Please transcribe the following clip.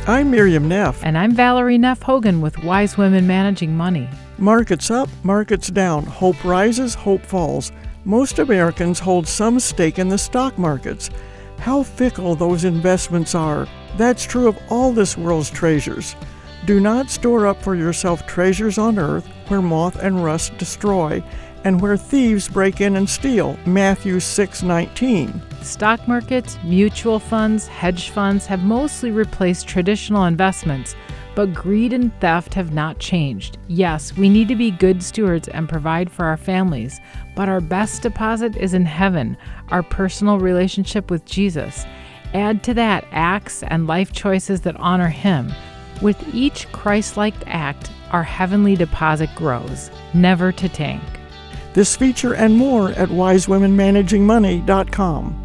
I'm Miriam Neff. And I'm Valerie Neff Hogan with Wise Women Managing Money. Markets up, markets down. Hope rises, hope falls. Most Americans hold some stake in the stock markets. How fickle those investments are. That's true of all this world's treasures. Do not store up for yourself treasures on earth where moth and rust destroy, and where thieves break in and steal. Matthew 6:19. Stock markets, mutual funds, hedge funds have mostly replaced traditional investments, but greed and theft have not changed. Yes, we need to be good stewards and provide for our families, but our best deposit is in heaven, our personal relationship with Jesus. Add to that acts and life choices that honor Him. With each Christ-like act, our heavenly deposit grows, never to tank. This feature and more at wisewomenmanagingmoney.com.